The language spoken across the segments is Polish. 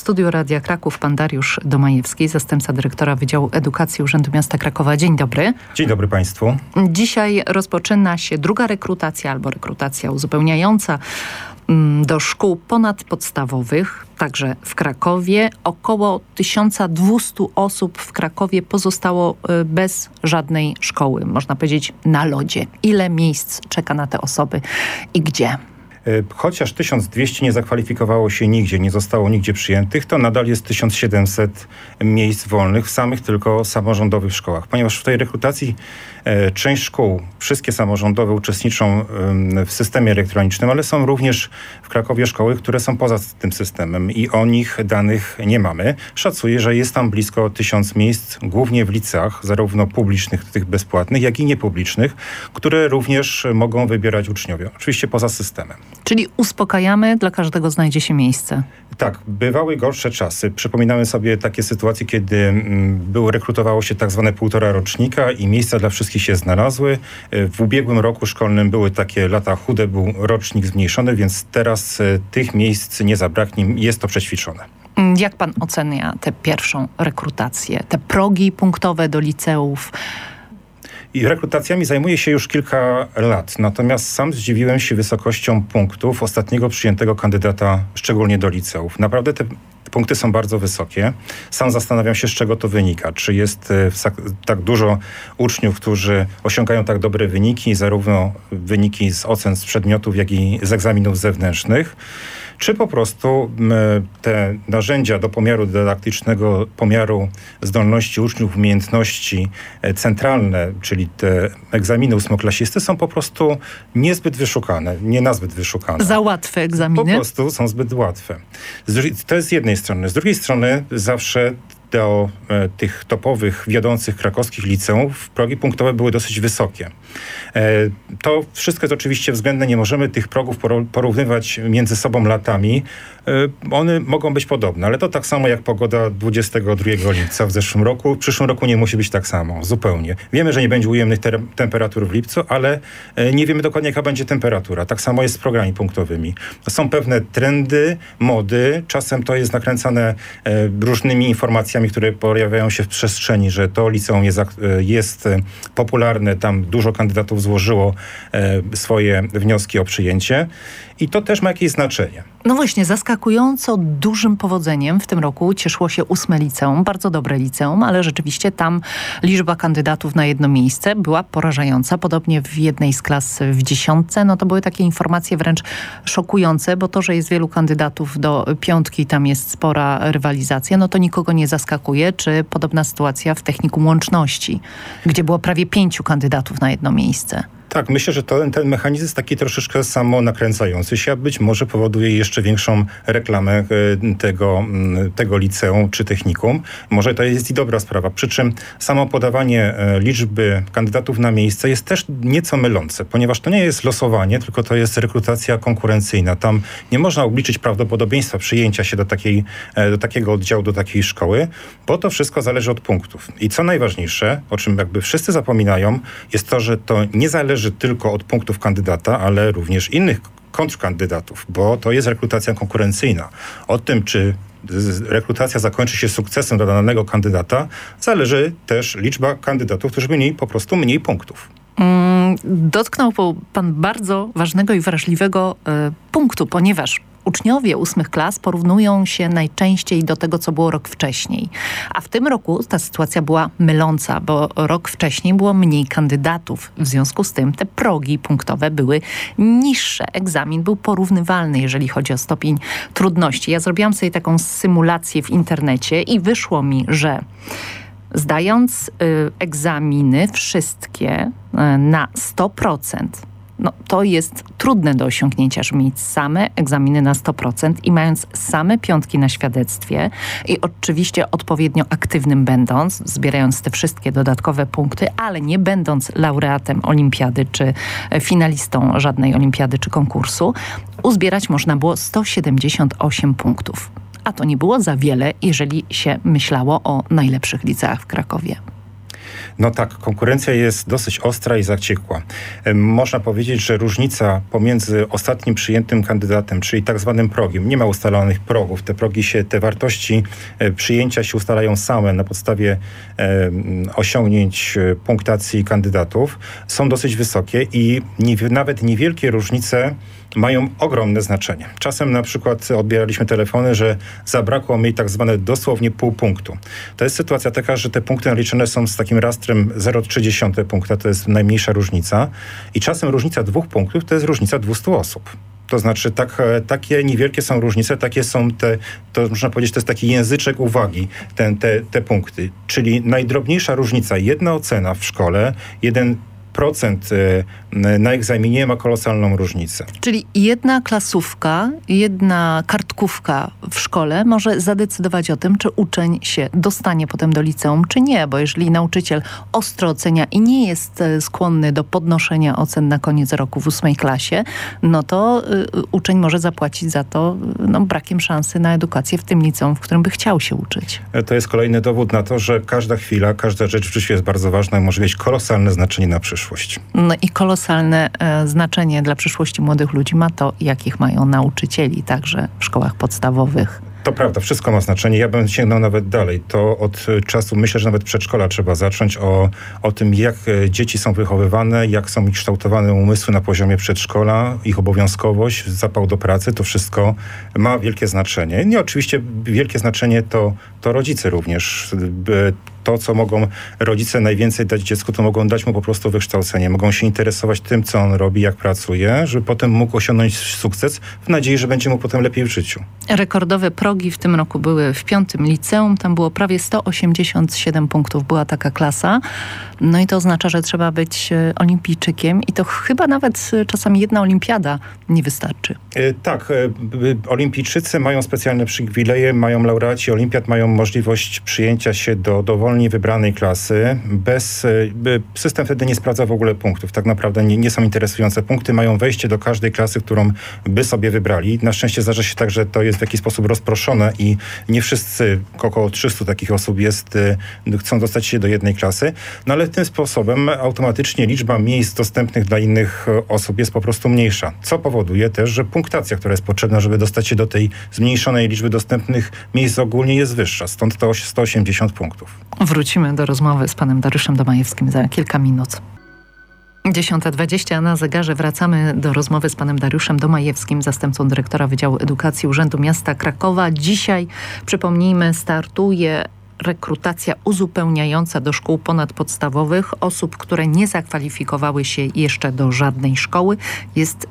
studiu Radia Kraków pan Dariusz Domajewski, zastępca dyrektora Wydziału Edukacji Urzędu Miasta Krakowa. Dzień dobry. Dzień dobry Państwu. Dzisiaj rozpoczyna się druga rekrutacja albo rekrutacja uzupełniająca do szkół ponadpodstawowych, także w Krakowie. Około 1200 osób w Krakowie pozostało bez żadnej szkoły, można powiedzieć na lodzie. Ile miejsc czeka na te osoby i gdzie? Chociaż 1200 nie zakwalifikowało się nigdzie, nie zostało nigdzie przyjętych, to nadal jest 1700 miejsc wolnych w samych tylko samorządowych szkołach. Ponieważ w tej rekrutacji część szkół, wszystkie samorządowe uczestniczą w systemie elektronicznym, ale są również w Krakowie szkoły, które są poza tym systemem i o nich danych nie mamy. Szacuję, że jest tam blisko 1000 miejsc, głównie w liceach, zarówno publicznych, tych bezpłatnych, jak i niepublicznych, które również mogą wybierać uczniowie. Oczywiście poza systemem. Czyli uspokajamy, dla każdego znajdzie się miejsce. Tak, bywały gorsze czasy. Przypominamy sobie takie sytuacje, kiedy rekrutowało się tak zwane 1,5 rocznika i miejsca dla wszystkich się znalazły. W ubiegłym roku szkolnym były takie lata chude, był rocznik zmniejszony, więc teraz tych miejsc nie zabraknie. Jest to przećwiczone. Jak pan ocenia tę pierwszą rekrutację, te progi punktowe do liceów? I rekrutacjami zajmuję się już kilka lat, natomiast sam zdziwiłem się wysokością punktów ostatniego przyjętego kandydata, szczególnie do liceów. Naprawdę te punkty są bardzo wysokie. Sam zastanawiam się, z czego to wynika. Czy jest tak dużo uczniów, którzy osiągają tak dobre wyniki, zarówno wyniki z ocen z przedmiotów, jak i z egzaminów zewnętrznych, czy po prostu te narzędzia do pomiaru dydaktycznego, pomiaru zdolności uczniów, umiejętności centralne, czyli te egzaminy ósmoklasisty są po prostu niezbyt wyszukane, nie nazbyt wyszukane. Za łatwe egzaminy? Po prostu są zbyt łatwe. To jest z jednej strony. Z drugiej strony zawsze do tych topowych, wiodących krakowskich liceów progi punktowe były dosyć wysokie. To wszystko jest oczywiście względne, nie możemy tych progów porównywać między sobą latami. One mogą być podobne, ale to tak samo jak pogoda 22 lipca w zeszłym roku. W przyszłym roku nie musi być tak samo, zupełnie. Wiemy, że nie będzie ujemnych temperatur w lipcu, ale nie wiemy dokładnie, jaka będzie temperatura. Tak samo jest z progami punktowymi. Są pewne trendy, mody, czasem to jest nakręcane różnymi informacjami, które pojawiają się w przestrzeni, że to liceum jest popularne, tam dużo kandydatów złożyło swoje wnioski o przyjęcie i to też ma jakieś znaczenie. No właśnie, zaskakująco dużym powodzeniem w tym roku cieszyło się 8 liceum, bardzo dobre liceum, ale rzeczywiście tam liczba kandydatów na jedno miejsce była porażająca. Podobnie w jednej z klas w 10, no to były takie informacje wręcz szokujące, bo to, że jest wielu kandydatów do 5, tam jest spora rywalizacja, no to nikogo nie zaskakuje. Czy podobna sytuacja w technikum łączności, gdzie było prawie 5 kandydatów na jedno miejsce? Tak, myślę, że ten mechanizm jest taki troszeczkę samo nakręcający się, a być może powoduje jeszcze większą reklamę tego liceum czy technikum. Może to jest i dobra sprawa. Przy czym samo podawanie liczby kandydatów na miejsce jest też nieco mylące, ponieważ to nie jest losowanie, tylko to jest rekrutacja konkurencyjna. Tam nie można obliczyć prawdopodobieństwa przyjęcia się do takiego oddziału, do takiej szkoły, bo to wszystko zależy od punktów. I co najważniejsze, o czym jakby wszyscy zapominają, jest to, że to nie zależy tylko od punktów kandydata, ale również innych kontrkandydatów, bo to jest rekrutacja konkurencyjna. O tym, czy rekrutacja zakończy się sukcesem dla danego kandydata, zależy też liczba kandydatów, którzy mieli po prostu mniej punktów. Dotknął pan bardzo ważnego i wrażliwego punktu, ponieważ uczniowie 8 klas porównują się najczęściej do tego, co było rok wcześniej. A w tym roku ta sytuacja była myląca, bo rok wcześniej było mniej kandydatów. W związku z tym te progi punktowe były niższe. Egzamin był porównywalny, jeżeli chodzi o stopień trudności. Ja zrobiłam sobie taką symulację w internecie i wyszło mi, że zdając egzaminy wszystkie na 100%, no, to jest trudne do osiągnięcia, żeby mieć same egzaminy na 100% i mając same 5 na świadectwie i oczywiście odpowiednio aktywnym będąc, zbierając te wszystkie dodatkowe punkty, ale nie będąc laureatem olimpiady czy finalistą żadnej olimpiady czy konkursu, uzbierać można było 178 punktów. A to nie było za wiele, jeżeli się myślało o najlepszych liceach w Krakowie. No tak, konkurencja jest dosyć ostra i zaciekła. Można powiedzieć, że różnica pomiędzy ostatnim przyjętym kandydatem, czyli tak zwanym progiem, nie ma ustalonych progów. Te wartości przyjęcia się ustalają same na podstawie osiągnięć punktacji kandydatów, są dosyć wysokie i nawet niewielkie różnice mają ogromne znaczenie. Czasem na przykład odbieraliśmy telefony, że zabrakło mi tak zwane dosłownie pół punktu. To jest sytuacja taka, że te punkty naliczone są z takim rastrem 0,3 punkta, to jest najmniejsza różnica i czasem różnica 2 punktów to jest różnica 200 osób. To znaczy takie niewielkie są różnice, takie są to można powiedzieć, to jest taki języczek uwagi, te punkty. Czyli najdrobniejsza różnica, jedna ocena w szkole, 1% na egzaminie ma kolosalną różnicę. Czyli jedna klasówka, jedna kartkówka w szkole może zadecydować o tym, czy uczeń się dostanie potem do liceum, czy nie. Bo jeżeli nauczyciel ostro ocenia i nie jest skłonny do podnoszenia ocen na koniec roku w 8 klasie, no to uczeń może zapłacić za to brakiem szansy na edukację w tym liceum, w którym by chciał się uczyć. To jest kolejny dowód na to, że każda chwila, każda rzecz w życiu jest bardzo ważna i może mieć kolosalne znaczenie na przyszłość. No i kolosalne znaczenie dla przyszłości młodych ludzi ma to, jakich mają nauczycieli, także w szkołach podstawowych. To prawda, wszystko ma znaczenie. Ja bym sięgnął nawet dalej. To od czasu, myślę, że nawet przedszkola trzeba zacząć o tym, jak dzieci są wychowywane, jak są ich kształtowane umysły na poziomie przedszkola, ich obowiązkowość, zapał do pracy, to wszystko ma wielkie znaczenie. I oczywiście wielkie znaczenie to rodzice również. To, co mogą rodzice najwięcej dać dziecku, to mogą dać mu po prostu wykształcenie. Mogą się interesować tym, co on robi, jak pracuje, żeby potem mógł osiągnąć sukces w nadziei, że będzie mu potem lepiej w życiu. Rekordowe progi w tym roku były w 5. liceum. Tam było prawie 187 punktów. Była taka klasa. No i to oznacza, że trzeba być olimpijczykiem i to chyba nawet czasami jedna olimpiada nie wystarczy. Tak. Olimpijczycy mają specjalne przywileje, mają laureaci olimpiad, mają możliwość przyjęcia się do dowolnie wybranej klasy. System wtedy nie sprawdza w ogóle punktów. Tak naprawdę nie są interesujące punkty. Mają wejście do każdej klasy, którą by sobie wybrali. Na szczęście zdarza się tak, że to jest w jakiś sposób rozproszone i nie wszyscy, około 300 takich osób chcą dostać się do jednej klasy. No ale tym sposobem automatycznie liczba miejsc dostępnych dla innych osób jest po prostu mniejsza. Co powoduje też, że punktacja, która jest potrzebna, żeby dostać się do tej zmniejszonej liczby dostępnych miejsc ogólnie jest wyższa. Stąd to 180 punktów. Wrócimy do rozmowy z panem Dariuszem Domajewskim za kilka minut. 10:20 na zegarze. Wracamy do rozmowy z panem Dariuszem Domajewskim, zastępcą dyrektora Wydziału Edukacji Urzędu Miasta Krakowa. Dzisiaj, przypomnijmy, startuje rekrutacja uzupełniająca do szkół ponadpodstawowych. Osób, które nie zakwalifikowały się jeszcze do żadnej szkoły, jest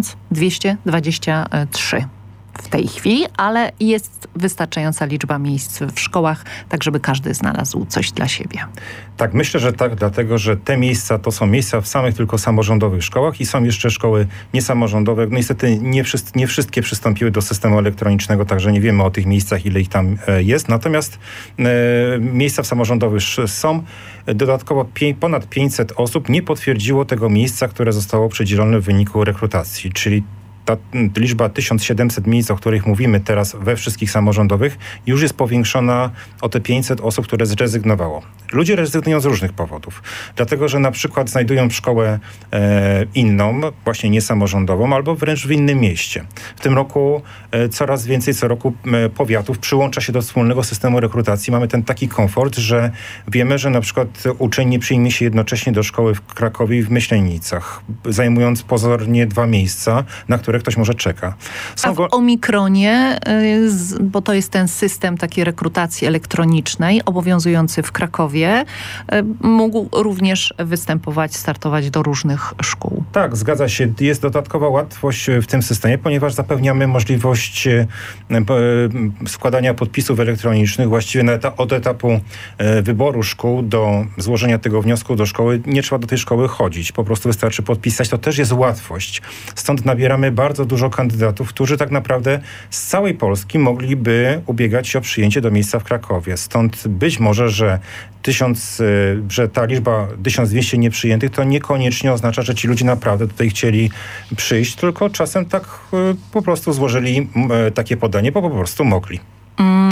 1223 w tej chwili, ale jest wystarczająca liczba miejsc w szkołach, tak żeby każdy znalazł coś dla siebie. Tak, myślę, że tak, dlatego że te miejsca to są miejsca w samych tylko samorządowych szkołach i są jeszcze szkoły niesamorządowe. No niestety nie wszystkie przystąpiły do systemu elektronicznego, także nie wiemy o tych miejscach, ile ich tam jest. Natomiast miejsca w samorządowych są. Dodatkowo ponad 500 osób nie potwierdziło tego miejsca, które zostało przydzielone w wyniku rekrutacji, czyli ta liczba 1700 miejsc, o których mówimy teraz we wszystkich samorządowych, już jest powiększona o te 500 osób, które zrezygnowało. Ludzie rezygnują z różnych powodów. Dlatego, że na przykład znajdują szkołę inną, właśnie niesamorządową, albo wręcz w innym mieście. W tym roku coraz więcej co roku powiatów przyłącza się do wspólnego systemu rekrutacji. Mamy ten taki komfort, że wiemy, że na przykład uczeń nie przyjmie się jednocześnie do szkoły w Krakowie i w Myślenicach, zajmując pozornie 2 miejsca, na które ktoś może czeka. A w Omikronie, bo to jest ten system takiej rekrutacji elektronicznej obowiązujący w Krakowie, mógł również występować, startować do różnych szkół. Tak, zgadza się. Jest dodatkowa łatwość w tym systemie, ponieważ zapewniamy możliwość składania podpisów elektronicznych. Właściwie od etapu wyboru szkół do złożenia tego wniosku do szkoły nie trzeba do tej szkoły chodzić. Po prostu wystarczy podpisać. To też jest łatwość. Stąd nabieramy bardzo dużo kandydatów, którzy tak naprawdę z całej Polski mogliby ubiegać się o przyjęcie do miejsca w Krakowie. Stąd być może, że ta liczba 1200 nieprzyjętych to niekoniecznie oznacza, że ci ludzie naprawdę tutaj chcieli przyjść, tylko czasem tak po prostu złożyli takie podanie, bo po prostu mogli.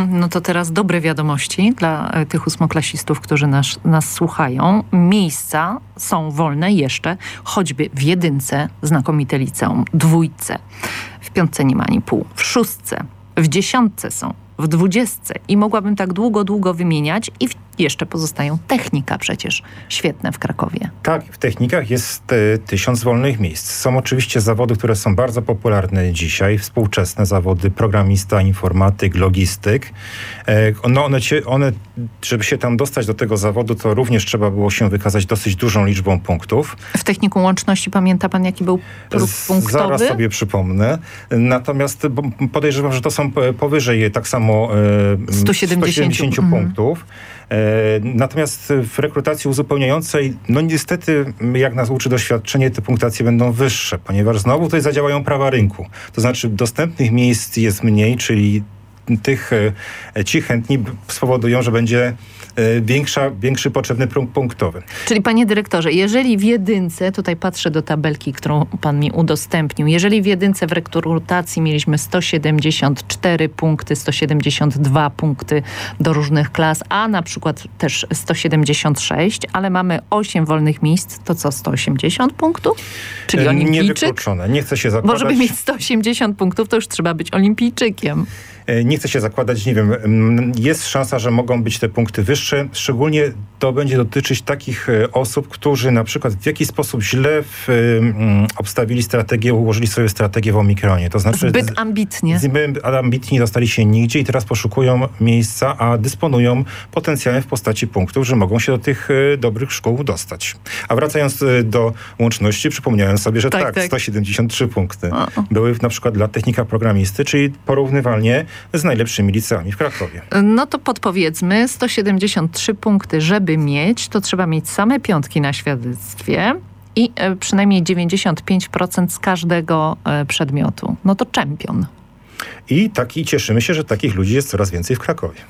No to teraz dobre wiadomości dla tych ósmoklasistów, którzy nas słuchają. Miejsca są wolne jeszcze, choćby w 1, znakomite liceum, 2, w 5 nie ma ani pół, w 6, w 10 są, w 20 i mogłabym tak długo wymieniać i jeszcze pozostają technika przecież świetne w Krakowie. Tak, w technikach jest 1000 wolnych miejsc. Są oczywiście zawody, które są bardzo popularne dzisiaj, współczesne zawody programista, informatyk, logistyk. One, żeby się tam dostać do tego zawodu, to również trzeba było się wykazać dosyć dużą liczbą punktów. W technikum łączności pamięta pan, jaki był próg punktowy? Zaraz sobie przypomnę. Natomiast podejrzewam, że to są powyżej tak samo 170 punktów. Natomiast w rekrutacji uzupełniającej, no niestety, jak nas uczy doświadczenie, te punktacje będą wyższe, ponieważ znowu tutaj zadziałają prawa rynku. To znaczy dostępnych miejsc jest mniej, czyli ci chętni spowodują, że będzie większy potrzebny próg punktowy. Czyli panie dyrektorze, jeżeli w 1, tutaj patrzę do tabelki, którą pan mi udostępnił, jeżeli w 1 w rekrutacji mieliśmy 174 punkty, 172 punkty do różnych klas, a na przykład też 176, ale mamy 8 wolnych miejsc, to co, 180 punktów? Czyli olimpijczyk? Niewykluczone. Nie chcę się zakładać. Bo żeby mieć 180 punktów, to już trzeba być olimpijczykiem. Nie chcę się zakładać, nie wiem, jest szansa, że mogą być te punkty wyższe. Szczególnie to będzie dotyczyć takich osób, którzy na przykład w jakiś sposób źle obstawili strategię, ułożyli sobie strategię w Omikronie. To znaczy zbyt ambitnie. Zbyt ambitnie dostali się nigdzie i teraz poszukują miejsca, a dysponują potencjałem w postaci punktów, że mogą się do tych dobrych szkół dostać. A wracając do łączności, przypomniałem sobie, że tak. 173 punkty były na przykład dla technika programisty, czyli porównywalnie z najlepszymi liceami w Krakowie. No to podpowiedzmy, 173 punkty, żeby mieć, to trzeba mieć same 5 na świadectwie i przynajmniej 95% z każdego przedmiotu. No to czempion. I cieszymy się, że takich ludzi jest coraz więcej w Krakowie.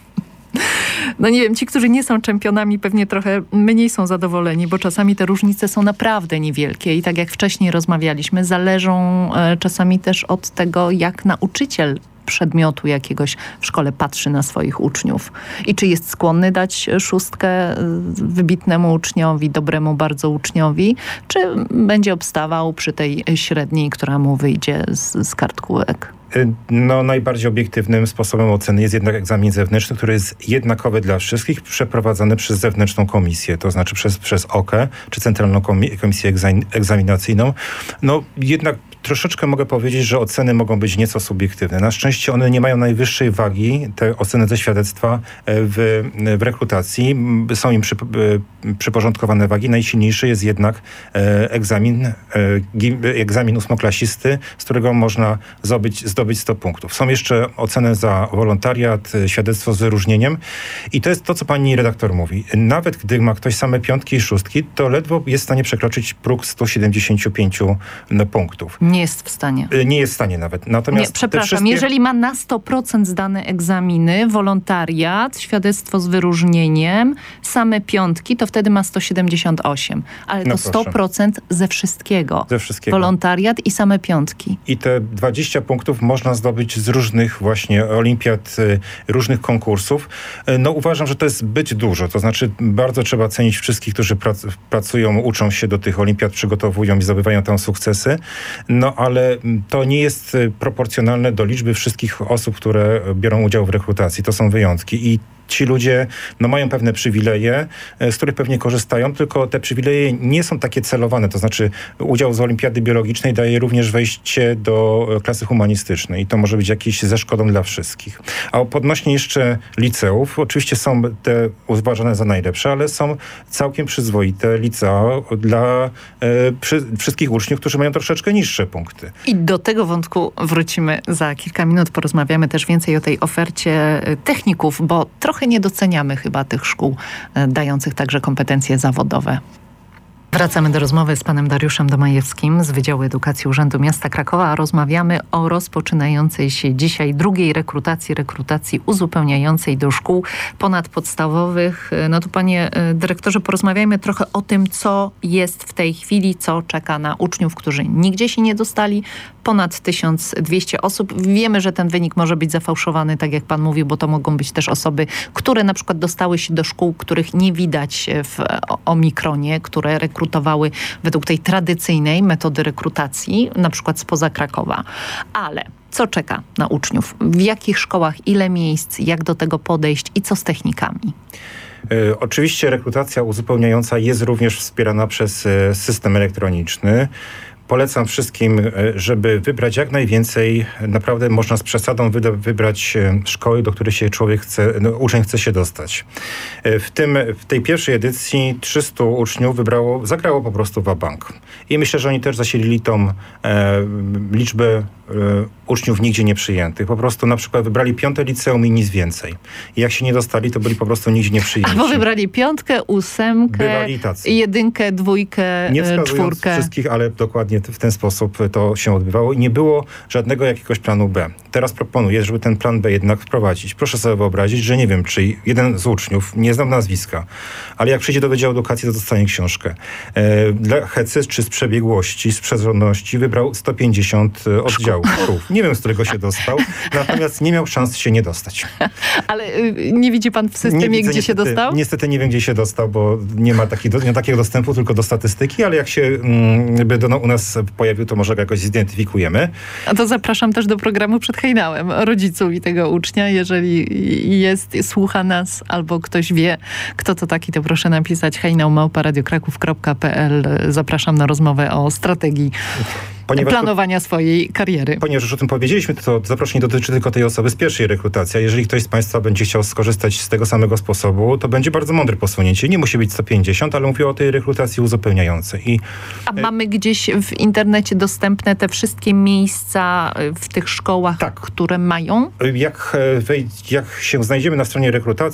No nie wiem, ci, którzy nie są czempionami, pewnie trochę mniej są zadowoleni, bo czasami te różnice są naprawdę niewielkie i tak jak wcześniej rozmawialiśmy, zależą czasami też od tego, jak nauczyciel przedmiotu jakiegoś w szkole patrzy na swoich uczniów. I czy jest skłonny dać 6 wybitnemu uczniowi, dobremu bardzo uczniowi, czy będzie obstawał przy tej średniej, która mu wyjdzie z kartkówek? No, najbardziej obiektywnym sposobem oceny jest jednak egzamin zewnętrzny, który jest jednakowy dla wszystkich, przeprowadzany przez zewnętrzną komisję, to znaczy przez OKE, czy Centralną Komisję Egzaminacyjną. No, jednak troszeczkę mogę powiedzieć, że oceny mogą być nieco subiektywne. Na szczęście one nie mają najwyższej wagi, te oceny ze świadectwa w rekrutacji. Są im przyporządkowane wagi. Najsilniejszy jest jednak egzamin ósmoklasisty, z którego można zdobyć 100 punktów. Są jeszcze oceny za wolontariat, świadectwo z wyróżnieniem i to jest to, co pani redaktor mówi. Nawet gdy ma ktoś same 5 i 6, to ledwo jest w stanie przekroczyć próg 175 punktów. Nie jest w stanie. Nie jest w stanie nawet. Natomiast nie, przepraszam, jeżeli ma na 100% zdane egzaminy, wolontariat, świadectwo z wyróżnieniem, same 5, to wtedy ma 178. Ale to 100% ze wszystkiego. Wolontariat i same 5. I te 20 punktów można zdobyć z różnych właśnie olimpiad, różnych konkursów. No uważam, że to jest zbyt dużo. To znaczy bardzo trzeba cenić wszystkich, którzy pracują, uczą się do tych olimpiad, przygotowują i zdobywają tam sukcesy. No ale to nie jest proporcjonalne do liczby wszystkich osób, które biorą udział w rekrutacji. To są wyjątki i ci ludzie mają pewne przywileje, z których pewnie korzystają, tylko te przywileje nie są takie celowane. To znaczy udział z olimpiady biologicznej daje również wejście do klasy humanistycznej i to może być jakiś ze szkodą dla wszystkich. A podnośnie jeszcze liceów, oczywiście są te uważane za najlepsze, ale są całkiem przyzwoite licea dla wszystkich uczniów, którzy mają troszeczkę niższe punkty. I do tego wątku wrócimy za kilka minut. Porozmawiamy też więcej o tej ofercie techników, bo trochę nie doceniamy chyba tych szkół dających także kompetencje zawodowe. Wracamy do rozmowy z panem Dariuszem Domajewskim z Wydziału Edukacji Urzędu Miasta Krakowa, a rozmawiamy o rozpoczynającej się dzisiaj drugiej rekrutacji uzupełniającej do szkół ponadpodstawowych. No to panie dyrektorze, porozmawiajmy trochę o tym, co jest w tej chwili, co czeka na uczniów, którzy nigdzie się nie dostali. Ponad 1200 osób. Wiemy, że ten wynik może być zafałszowany, tak jak pan mówił, bo to mogą być też osoby, które na przykład dostały się do szkół, których nie widać w Omikronie, które rekrutowały według tej tradycyjnej metody rekrutacji, na przykład spoza Krakowa. Ale co czeka na uczniów? W jakich szkołach, ile miejsc, jak do tego podejść i co z technikami? Oczywiście rekrutacja uzupełniająca jest również wspierana przez system elektroniczny. Polecam wszystkim, żeby wybrać jak najwięcej. Naprawdę można z przesadą wybrać szkoły, do których się uczeń chce się dostać. W tej pierwszej edycji 300 uczniów zagrało po prostu wabank. I myślę, że oni też zasilili tą liczbę uczniów nigdzie nie przyjętych. Po prostu na przykład wybrali 5. liceum i nic więcej. I jak się nie dostali, to byli po prostu nigdzie nie przyjęci. Albo wybrali 5, 8, 1, 2, nie wskazując 4. wszystkich, ale dokładnie w ten sposób to się odbywało i nie było żadnego jakiegoś planu B. Teraz proponuję, żeby ten plan B jednak wprowadzić. Proszę sobie wyobrazić, że nie wiem, czy jeden z uczniów, nie znam nazwiska, ale jak przyjdzie do Wydziału Edukacji, to dostanie książkę. Dla hecy czy z przebiegłości, z przezorności wybrał 150 oddziałów. Nie wiem, z którego się dostał, natomiast nie miał szans się nie dostać. Ale nie widzi pan w systemie, gdzie się dostał? Niestety nie wiem, gdzie się dostał, bo nie ma takiego dostępu, tylko do statystyki, ale jak się u nas pojawił, to może go jakoś zidentyfikujemy. A to zapraszam też do programu Przed hejnałem rodziców i tego ucznia. Jeżeli słucha nas albo ktoś wie, kto to taki, to proszę napisać hejnał@radiokraków.pl. Zapraszam na rozmowę o strategii planowania swojej kariery. Ponieważ już o tym powiedzieliśmy, to zaproszenie dotyczy tylko tej osoby z pierwszej rekrutacji. A jeżeli ktoś z państwa będzie chciał skorzystać z tego samego sposobu, to będzie bardzo mądre posunięcie. Nie musi być 150, ale mówię o tej rekrutacji uzupełniającej. A mamy gdzieś w internecie dostępne te wszystkie miejsca w tych szkołach, które mają? Jak się znajdziemy na stronie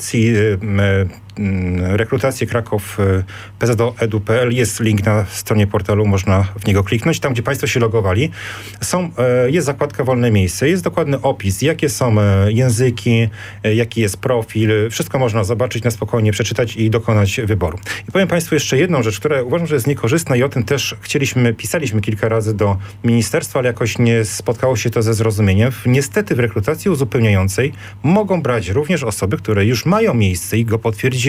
rekrutacji Kraków pzdo.edu.pl, jest link na stronie portalu, można w niego kliknąć. Tam, gdzie państwo się logowali, jest zakładka wolne miejsce, jest dokładny opis, jakie są języki, jaki jest profil. Wszystko można zobaczyć, na spokojnie przeczytać i dokonać wyboru. I powiem państwu jeszcze jedną rzecz, która uważam, że jest niekorzystna i o tym też pisaliśmy kilka razy do ministerstwa, ale jakoś nie spotkało się to ze zrozumieniem. Niestety w rekrutacji uzupełniającej mogą brać również osoby, które już mają miejsce i go potwierdziły.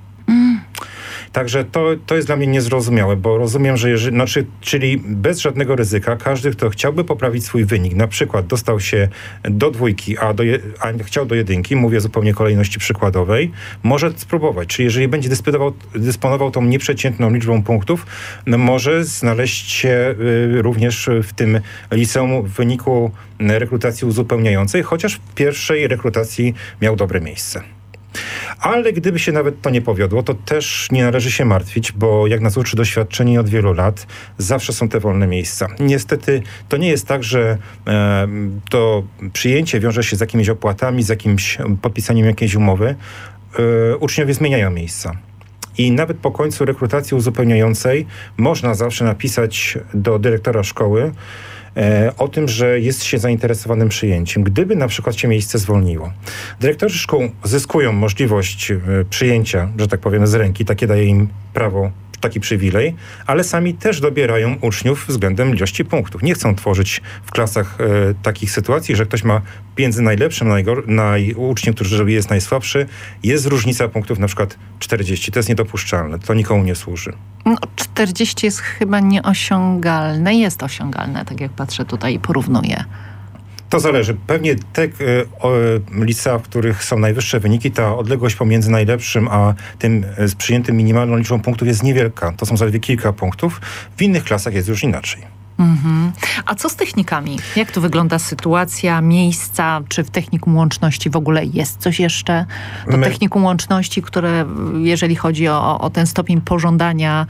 Także to jest dla mnie niezrozumiałe, bo rozumiem, że czyli bez żadnego ryzyka każdy, kto chciałby poprawić swój wynik, na przykład dostał się do 2, a chciał do 1, mówię zupełnie kolejności przykładowej, może spróbować. Czyli jeżeli będzie dysponował tą nieprzeciętną liczbą punktów, może znaleźć się również w tym liceum w wyniku rekrutacji uzupełniającej, chociaż w pierwszej rekrutacji miał dobre miejsce. Ale gdyby się nawet to nie powiodło, to też nie należy się martwić, bo jak nas uczy doświadczenie od wielu lat, zawsze są te wolne miejsca. Niestety to nie jest tak, że to przyjęcie wiąże się z jakimiś opłatami, z jakimś podpisaniem jakiejś umowy. Uczniowie zmieniają miejsca. I nawet po końcu rekrutacji uzupełniającej można zawsze napisać do dyrektora szkoły o tym, że jest się zainteresowanym przyjęciem. Gdyby na przykład się miejsce zwolniło. Dyrektorzy szkół zyskują możliwość przyjęcia, że tak powiem, z ręki. Takie daje im prawo, taki przywilej, ale sami też dobierają uczniów względem ilości punktów. Nie chcą tworzyć w klasach takich sytuacji, że ktoś ma między najlepszym uczniem, który jest najsłabszy, jest różnica punktów na przykład 40. To jest niedopuszczalne. To nikomu nie służy. 40 jest chyba nieosiągalne. Jest osiągalne, tak jak patrzę tutaj i porównuję. To zależy. Pewnie te licea, w których są najwyższe wyniki, ta odległość pomiędzy najlepszym a tym przyjętym minimalną liczbą punktów jest niewielka. To są zaledwie kilka punktów. W innych klasach jest już inaczej. A co z technikami? Jak tu wygląda sytuacja, miejsca? Czy w technikum łączności w ogóle jest coś jeszcze? To technikum łączności, które jeżeli chodzi o ten stopień pożądania,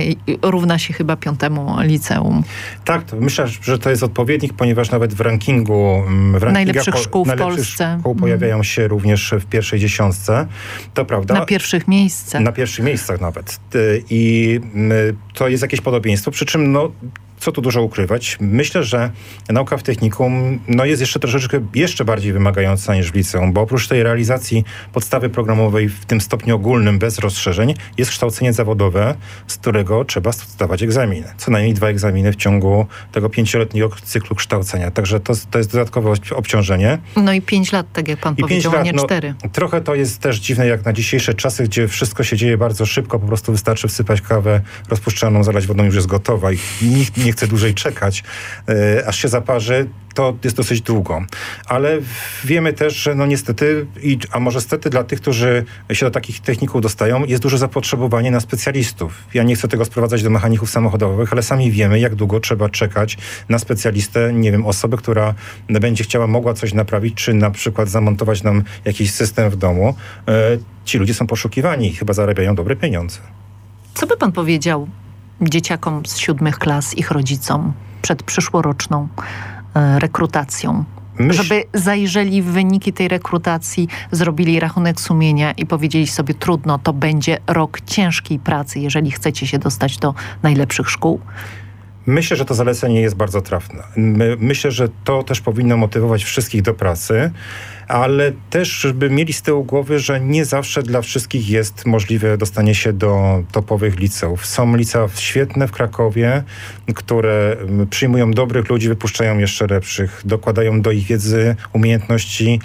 równa się chyba 5. liceum. Tak, to myślę, że to jest odpowiednik, ponieważ nawet w rankingu najlepszych szkół w Polsce pojawiają się również w pierwszej 10. To prawda. Na pierwszych miejscach. Na pierwszych miejscach nawet. I to jest jakieś podobieństwo, przy czym co tu dużo ukrywać. Myślę, że nauka w technikum jest jeszcze troszeczkę bardziej wymagająca niż w liceum, bo oprócz tej realizacji podstawy programowej w tym stopniu ogólnym, bez rozszerzeń, jest kształcenie zawodowe, z którego trzeba zdawać egzaminy. Co najmniej 2 egzaminy w ciągu tego 5-letniego cyklu kształcenia. Także to jest dodatkowe obciążenie. No i 5 lat, tak jak pan powiedział, a nie 4. Trochę to jest też dziwne, jak na dzisiejsze czasy, gdzie wszystko się dzieje bardzo szybko, po prostu wystarczy wsypać kawę rozpuszczalną, zalać wodą, już jest gotowa i nikt nie chce dłużej czekać, aż się zaparzy, to jest dosyć długo. Ale wiemy też, że niestety, a może stety dla tych, którzy się do takich techników dostają, jest duże zapotrzebowanie na specjalistów. Ja nie chcę tego sprowadzać do mechaników samochodowych, ale sami wiemy, jak długo trzeba czekać na specjalistę, osobę, która będzie mogła coś naprawić, czy na przykład zamontować nam jakiś system w domu. Ci ludzie są poszukiwani i chyba zarabiają dobre pieniądze. Co by pan powiedział dzieciakom z 7 klas, ich rodzicom przed przyszłoroczną rekrutacją? Żeby zajrzeli w wyniki tej rekrutacji, zrobili rachunek sumienia i powiedzieli sobie, trudno, to będzie rok ciężkiej pracy, jeżeli chcecie się dostać do najlepszych szkół? Myślę, że to zalecenie jest bardzo trafne. Myślę, że to też powinno motywować wszystkich do pracy, ale też, żeby mieli z tyłu głowy, że nie zawsze dla wszystkich jest możliwe dostanie się do topowych liceów. Są licea świetne w Krakowie, które przyjmują dobrych ludzi, wypuszczają jeszcze lepszych, dokładają do ich wiedzy, umiejętności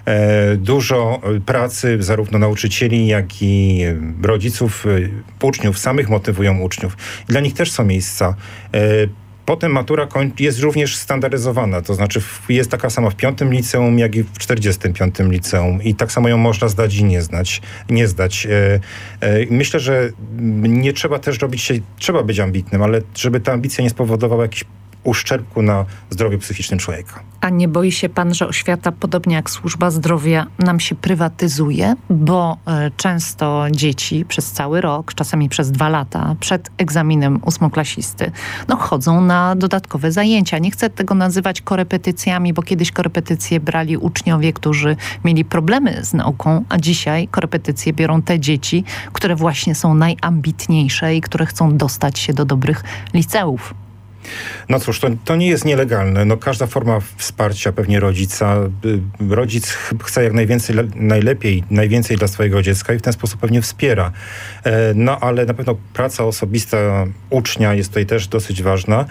dużo pracy, zarówno nauczycieli, jak i rodziców, uczniów, samych motywują uczniów. Dla nich też są miejsca. Potem matura jest również standaryzowana, to znaczy jest taka sama w 5. liceum, jak i w 45. liceum i tak samo ją można zdać i nie zdać. Myślę, że nie trzeba też trzeba być ambitnym, ale żeby ta ambicja nie spowodowała jakichś uszczerbku na zdrowiu psychicznym człowieka. A nie boi się pan, że oświata, podobnie jak służba zdrowia, nam się prywatyzuje? Bo często dzieci przez cały rok, czasami przez 2 lata, przed egzaminem 8-klasisty, chodzą na dodatkowe zajęcia. Nie chcę tego nazywać korepetycjami, bo kiedyś korepetycje brali uczniowie, którzy mieli problemy z nauką, a dzisiaj korepetycje biorą te dzieci, które właśnie są najambitniejsze i które chcą dostać się do dobrych liceów. No cóż, to nie jest nielegalne. Każda forma wsparcia pewnie rodzica. Rodzic chce jak najwięcej dla swojego dziecka i w ten sposób pewnie wspiera. Ale na pewno praca osobista ucznia jest tutaj też dosyć ważna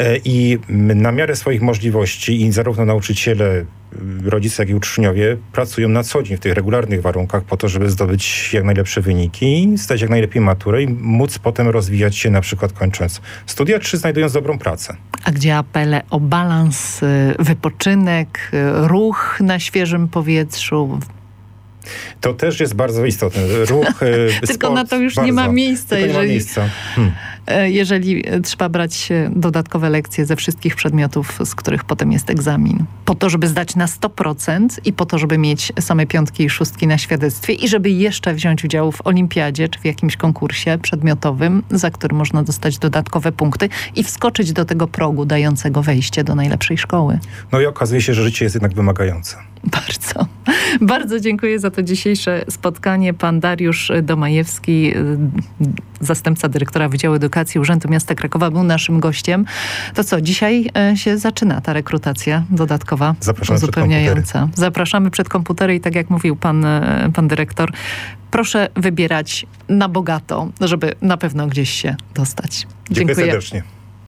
i na miarę swoich możliwości i zarówno nauczyciele, rodzice, jak i uczniowie pracują na co dzień w tych regularnych warunkach po to, żeby zdobyć jak najlepsze wyniki i zdać jak najlepiej maturę i móc potem rozwijać się, na przykład kończąc studia, czy znajdując dobrą pracę. A gdzie apele o balans, wypoczynek, ruch na świeżym powietrzu? To też jest bardzo istotne. Ruch, tylko sport, na to już nie ma miejsca. Jeżeli trzeba brać dodatkowe lekcje ze wszystkich przedmiotów, z których potem jest egzamin. Po to, żeby zdać na 100% i po to, żeby mieć same 5 i 6 na świadectwie i żeby jeszcze wziąć udział w olimpiadzie czy w jakimś konkursie przedmiotowym, za który można dostać dodatkowe punkty i wskoczyć do tego progu dającego wejście do najlepszej szkoły. I okazuje się, że życie jest jednak wymagające. Bardzo dziękuję za to dzisiejsze spotkanie. Pan Dariusz Domajewski, zastępca dyrektora Wydziału Edukacji Urzędu Miasta Krakowa, był naszym gościem. To co, dzisiaj się zaczyna ta rekrutacja dodatkowa, uzupełniająca. Zapraszamy przed komputery i tak jak mówił pan dyrektor, proszę wybierać na bogato, żeby na pewno gdzieś się dostać. Dziękuję serdecznie.